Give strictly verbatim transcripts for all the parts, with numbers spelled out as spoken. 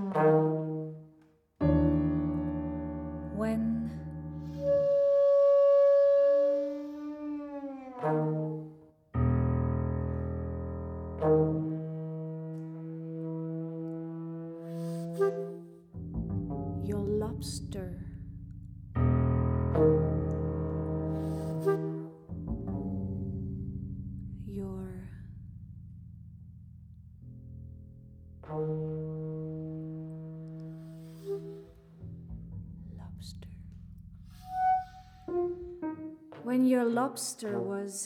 When your lobster your lobster when your lobster was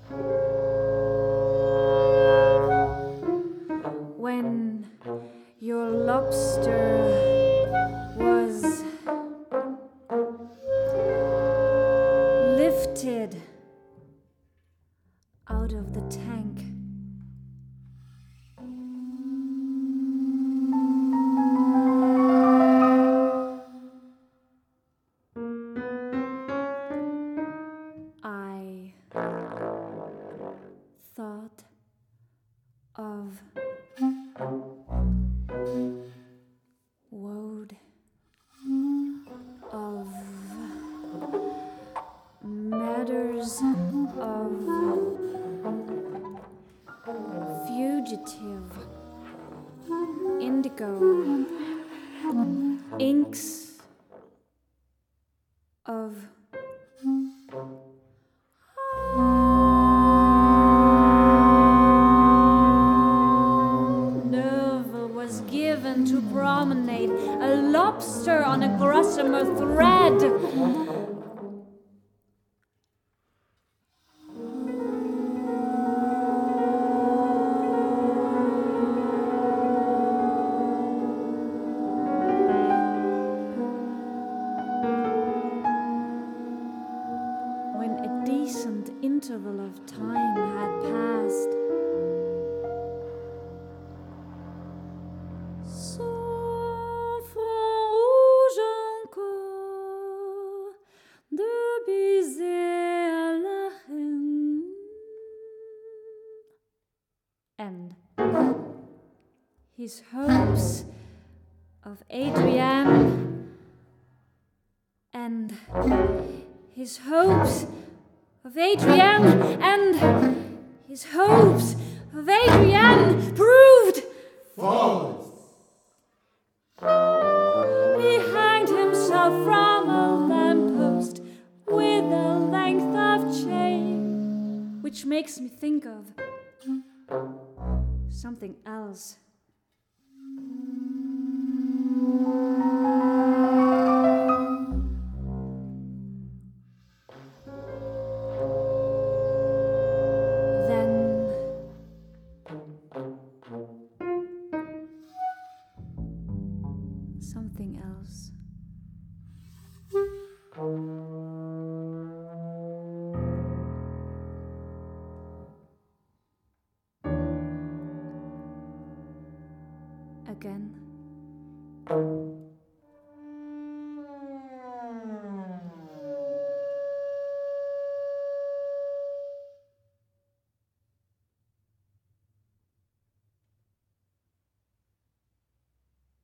when your lobster was lifted out of the tank. I thought of woad of matters of fugitive indigo inks of nerve was given to promenade a lobster on a gossamer thread. When a decent interval of time had passed, sans fond rouge encore de baiser à la reine, and his hopes of Adrienne and his hopes of Adrienne and his hopes of Adrienne proved false. He hanged himself from a lamppost with a length of chain, which makes me think of something else. Something else. Again.